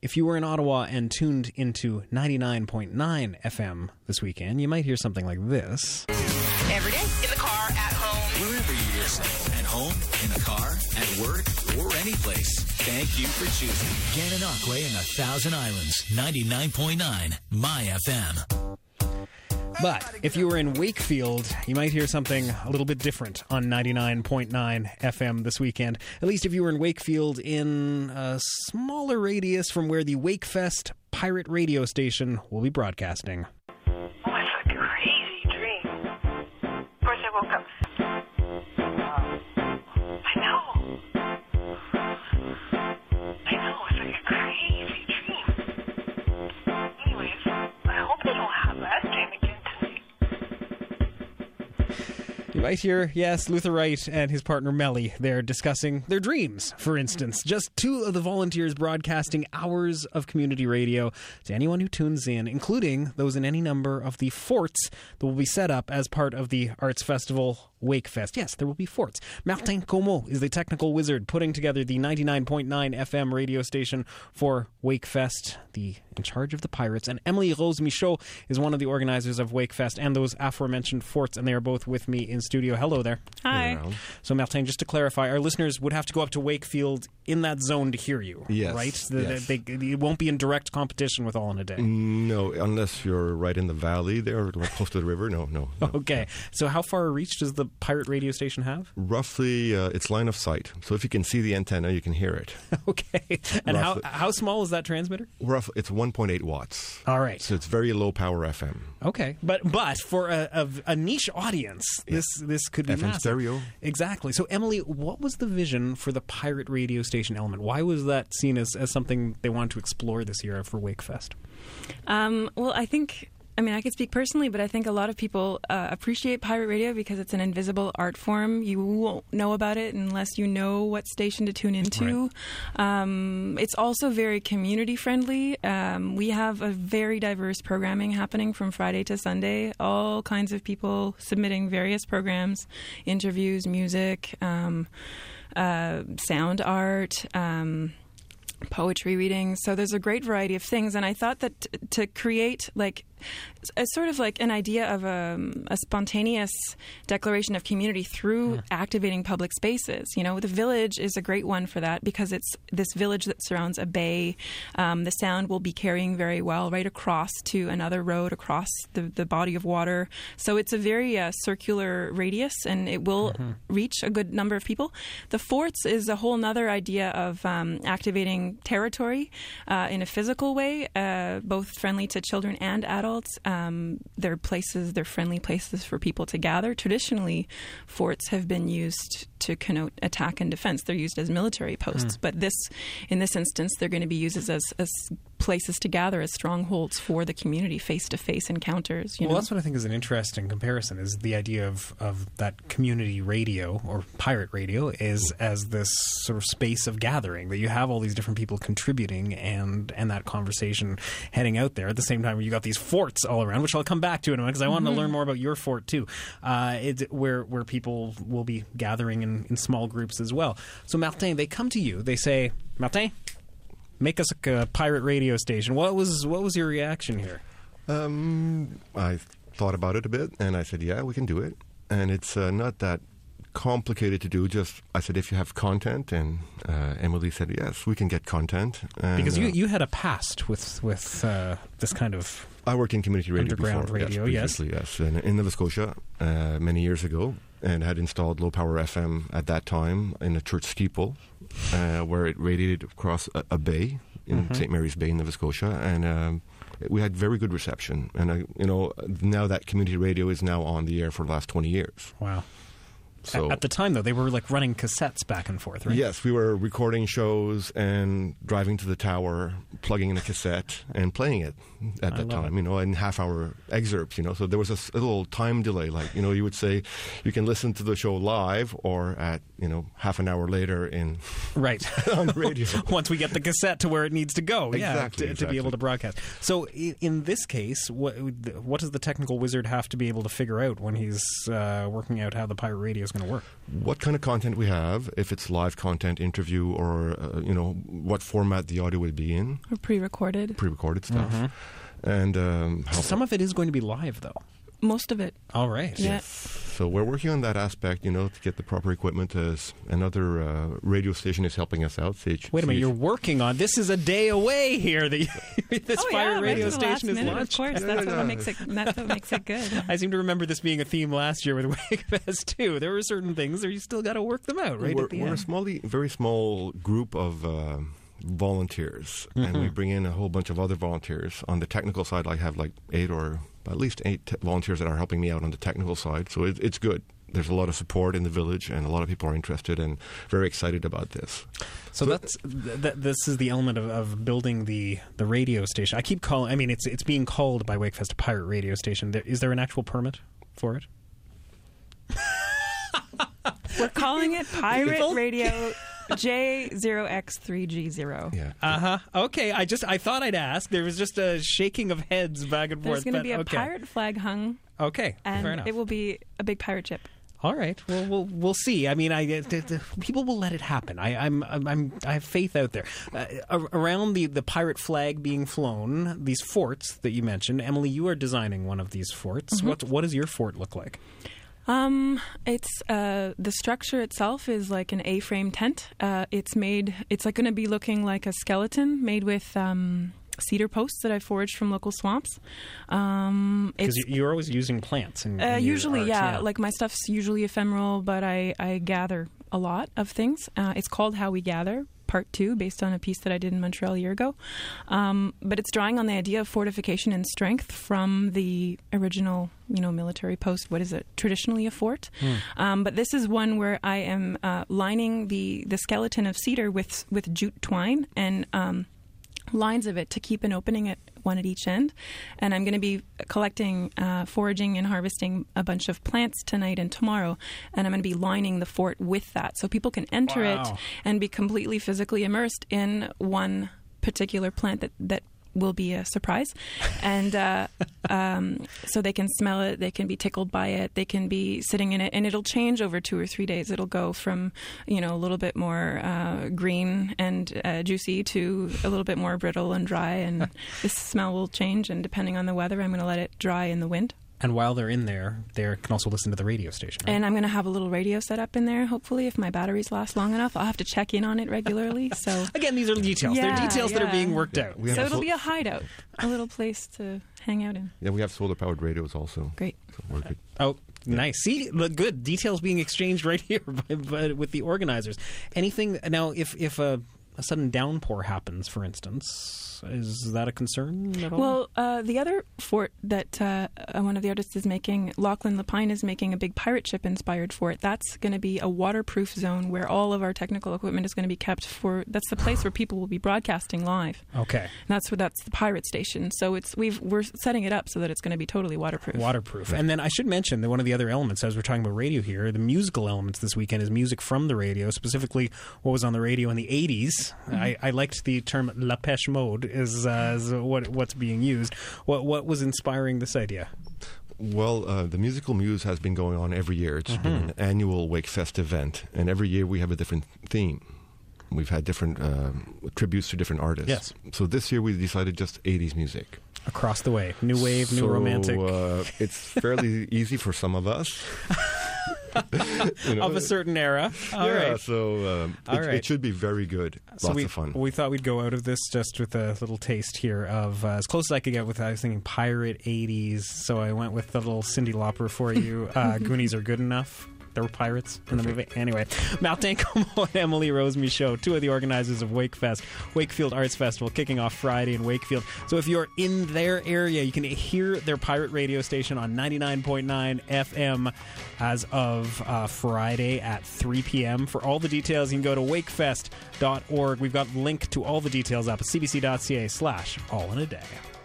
If you were in Ottawa and tuned into 99.9 FM this weekend, you might hear something like this. Every day, in the car, at home. Wherever you listen. At home, in the car, at work, or any place. Thank you for choosing Gananoque and 1,000 Islands. 99.9 My FM. But if you were in Wakefield, you might hear something a little bit different on 99.9 FM this weekend. At least if you were in Wakefield in a smaller radius from where the Wakefest pirate radio station will be broadcasting. Oh, it's a crazy dream. Of course, I woke up. I know, it's like a crazy dream. Anyways, I hope they don't have that dream again tonight. You might hear, yes, Luther Wright and his partner Melly. They're discussing their dreams, for instance. Just two of the volunteers broadcasting hours of community radio to anyone who tunes in, including those in any number of the forts that will be set up as part of the Arts Festival Wakefest. Yes, there will be forts. Martin Comeau is the technical wizard putting together the 99.9 FM radio station for Wakefest, in charge of the pirates. And Emily Rose Michaud is one of the organizers of Wakefest and those aforementioned forts, and they are both with me in studio. Hello there. Hi. So, Martin, just to clarify, our listeners would have to go up to Wakefield in that zone to hear you, yes, right? Yes. It won't be in direct competition with All in a Day. No, unless you're right in the valley there, close to the river. No. Okay. So how far a reach does the pirate radio station have? Roughly, it's line of sight. So if you can see the antenna, you can hear it. Okay. And how small is that transmitter? Roughly, it's 1.8 watts. All right. So it's very low power FM. Okay. But for a niche audience, this could be FM massive. stereo. Exactly. So, Emily, what was the vision for the pirate radio station element? Why was that seen as something they wanted to explore this year for Wakefest? Well, I could speak personally, but I think a lot of people appreciate pirate radio because it's an invisible art form. You won't know about it unless you know what station to tune into. Right. It's also very community friendly. We have a very diverse programming happening from Friday to Sunday. All kinds of people submitting various programs, interviews, music, sound art, poetry readings. So there's a great variety of things. And I thought that to create a sort of like an idea of a spontaneous declaration of community through activating public spaces. You know, the village is a great one for that because it's this village that surrounds a bay. The sound will be carrying very well right across to another road across the body of water. So it's a very circular radius and it will reach a good number of people. The forts is a whole nother idea of activating territory in a physical way, both friendly to children and adults. They're friendly places for people to gather. Traditionally, forts have been used to connote attack and defense. They're used as military posts. But in this instance, they're going to be used as places to gather, as strongholds for the community, face-to-face encounters. Well, that's what I think is an interesting comparison, is the idea of that community radio, or pirate radio, is as this sort of space of gathering, that you have all these different people contributing and that conversation heading out there. At the same time, you got these forts all around, which I'll come back to in a minute, because I want to learn more about your fort, too, where people will be gathering in small groups as well. So, Martin, they come to you, they say, Martin, make us a pirate radio station. What was your reaction here? I thought about it a bit, and I said, yeah, we can do it. And it's not that complicated to do. Just, I said, if you have content, and Emily said, yes, we can get content. And, because you had a past with this kind of I worked in community radio underground before. Radio, yes. In Nova Scotia many years ago, and had installed low power FM at that time in a church steeple, where it radiated across a bay in St. Mary's Bay in Nova Scotia, and we had very good reception. And now that community radio is now on the air for the last 20 years. Wow. So, at the time, though, they were running cassettes back and forth, right? Yes, we were recording shows and driving to the tower, plugging in a cassette and playing it at that time, in half-hour excerpts, So there was a little time delay. You would say you can listen to the show live or at half an hour later in Right. on the radio. Once we get the cassette to where it needs to go, Exactly, to be able to broadcast. So in this case, what does the technical wizard have to be able to figure out when he's working out how the pirate radio is going to work? What kind of content we have, if it's live content, interview, or what format the audio would be in, Or pre-recorded. pre-recorded stuff, and Some of it is going to be live, though. Most of it. All right. Yeah. So we're working on that aspect, to get the proper equipment. As another radio station is helping us out. Wait a minute, you're working on this? Is a day away here. This pirate radio right to the last station is minute, launched. Of course, that's what makes it. That's what makes it good. I seem to remember this being a theme last year with WakeFest too. There were certain things that you still got to work them out right at the we're end. a very small group of volunteers, and we bring in a whole bunch of other volunteers. On the technical side, I have like at least eight volunteers that are helping me out on the technical side. So it's good. There's a lot of support in the village, and a lot of people are interested and very excited about this. So this is the element of building the radio station. I keep calling. I mean, it's being called by WakeFest a pirate radio station. Is there an actual permit for it? We're calling it Pirate Radio J0X3G0. Yeah. Okay. I thought I'd ask. There was just a shaking of heads back and forth. There's going to be a okay. pirate flag hung, Okay. Fair and enough. it will be a big pirate ship. All right. Well, we'll see. I mean, people will let it happen. I have faith out there. Around the pirate flag being flown, these forts that you mentioned, Emily, you are designing one of these forts. Mm-hmm. What does your fort look like? It's the structure itself is like an A-frame tent. It's like going to be looking like a skeleton made with cedar posts that I foraged from local swamps. Because you're always using plants. In your usually, art, yeah. Like my stuff's usually ephemeral, but I gather a lot of things. It's called How We Gather, Part 2, based on a piece that I did in Montreal a year ago. But it's drawing on the idea of fortification and strength from the original, military post. What is it? Traditionally a fort. But this is one where I am lining the skeleton of cedar with jute twine and lines of it to keep an opening at one at each end. And I'm going to be collecting, foraging and harvesting a bunch of plants tonight and tomorrow. And I'm going to be lining the fort with that so people can enter it and be completely physically immersed in one particular plant that will be a surprise. And so they can smell it, they can be tickled by it, they can be sitting in it, and it'll change over 2 or 3 days. It'll go from, a little bit more green and juicy to a little bit more brittle and dry, and the smell will change, and depending on the weather, I'm going to let it dry in the wind. And while they're in there, they can also listen to the radio station. Right? And I'm going to have a little radio set up in there, hopefully, if my batteries last long enough. I'll have to check in on it regularly. So again, these are details. They're details that are being worked out. So it'll be a hideout, a little place to hang out in. Yeah, we have solar-powered radios also. Great. So we're good. Oh, nice. See, look good. Details being exchanged right here with the organizers. Anything now? If a sudden downpour happens, for instance, is that a concern at all? Well, the other fort that one of the artists is making, Lachlan Lapine, is making a big pirate ship-inspired fort. That's going to be a waterproof zone where all of our technical equipment is going to be kept for. That's the place where people will be broadcasting live. Okay. And that's the pirate station. So we're setting it up so that it's going to be totally waterproof. Waterproof. And then I should mention that one of the other elements, as we're talking about radio here, the musical elements this weekend is music from the radio, specifically what was on the radio in the 80s. I liked the term La Pêche Mode is what's being used. What was inspiring this idea? Well, the Musical Muse has been going on every year. It's been an annual WakeFest event, and every year we have a different theme. We've had different tributes to different artists. Yes. So this year we decided just 80s music. Across the way. New wave, new romantic. It's fairly easy for some of us. Of a certain era. All right. So it should be very good. Lots of fun. We thought we'd go out of this just with a little taste here of as close as I could get with, I was thinking pirate 80s, so I went with the little Cyndi Lauper for you. Goonies Are Good Enough. There were pirates in the movie. Anyway, Martin Comeau and Emily Rose-Michaud, two of the organizers of WakeFest, Wakefield Arts Festival, kicking off Friday in Wakefield. So if you're in their area, you can hear their pirate radio station on 99.9 FM as of Friday at 3 p.m. For all the details, you can go to wakefest.org. We've got a link to all the details up at cbc.ca/allinaday.